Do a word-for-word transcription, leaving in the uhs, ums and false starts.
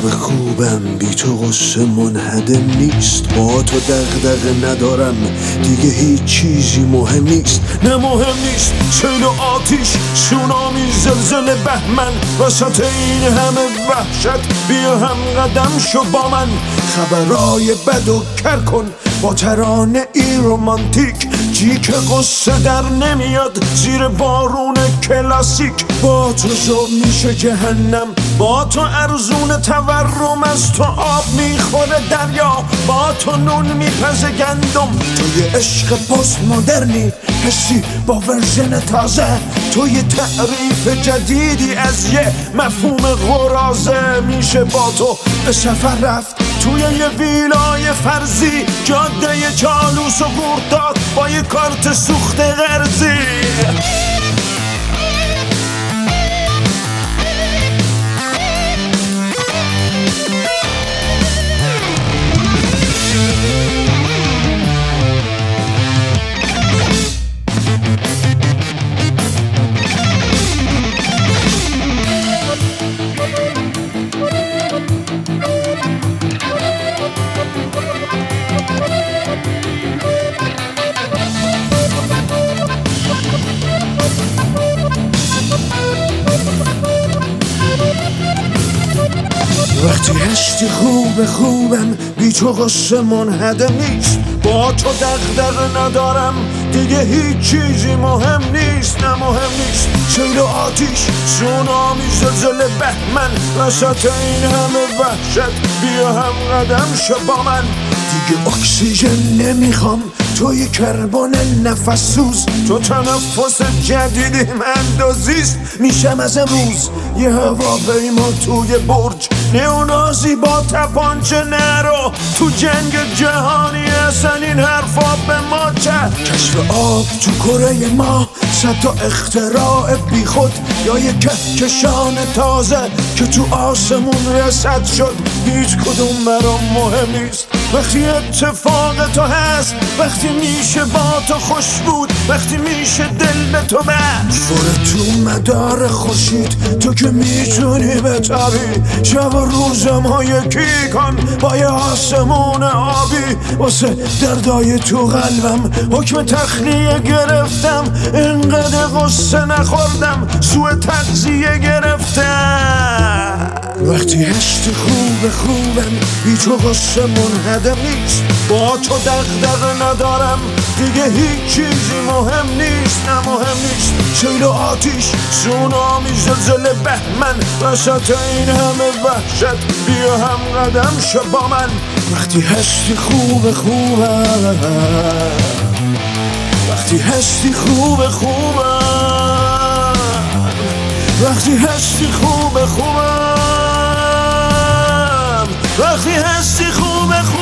خوب خوبم، بی تو غصه منهدم نیست. با تو دغدغه ندارم دیگه، هیچ چیزی مهم نیست. نه مهم نیست سیل و آتیش، سونامی، زلزله، بهمن، وسط این همه وحشت بیا هم قدم شو با من. خبرای بد و کر کن با ترانه ای رومانتیک، جی که قصه در نمیاد زیر بارون کلاسیک. با تو زوب میشه جهنم، با تو ارزون تورم، از تو آب میخوره دریا، با تو نون میپزه گندم. تو یه عشق پست مدرنی حسی با ورژن تازه، تو یه تعریف جدیدی از یه مفهوم غرازه. میشه با تو به سفر رفت توی یه ویلای فرضی، جاده چالوس و گرداد با یه کارت سوخت قرضی. وقتی هستی خوب خوبم، بی تو غصه منهدم نیست. با تو دغدغه ندارم دیگه، هیچ چیزی مهم نیست. نه مهم نیست سیل و آتیش، سونامی، زلزله، بهمن، وسط این همه وحشت بیا هم قدم شو با من. دیگه اکسیژن نمیخوام، توی کربن نفس سوز، تو تنفس جدیدی من دوزیست. میشم از امروز یه هواپیما توی برج، نئونازی با تپانچه نرو تو جنگ جهانی. اصلا این حرفا به ما چه؟ کشف آب تو کره ما، صد تا اختراع بی خود، یا یه کهکشان تازه که تو آسمون رسد شد. هیچ کدوم برام مهم نیست وقتی اتفاق تو هست، وقتی میشه با تو خوش بود، وقتی میشه دل به تو بست. برو تو مدار خورشید تو که میتونی بتابی، شب و روزم ها یکی کن با یه آسمون آبی. واسه دردای تو قلبم حکم تخلیه گرفتم، اینقدر قصه نخوردم سوء تغذیه گرفتم. وقتی هستی خوب خوبم، بی تو غصه منهدم نیست. با تو دغدغه ندارم دیگه، هیچ چیزی مهم نیست. نه مهم نیست سیل و آتیش، سونامی، زلزله، بهمن، وسط این همه وحشت بیا هم قدم شو با من. وقتی هستی خوب خوبم، وقتی هستی خوب خوبم، وقتی هستی خوب خوبم، وقتی هستی خوب خوبم.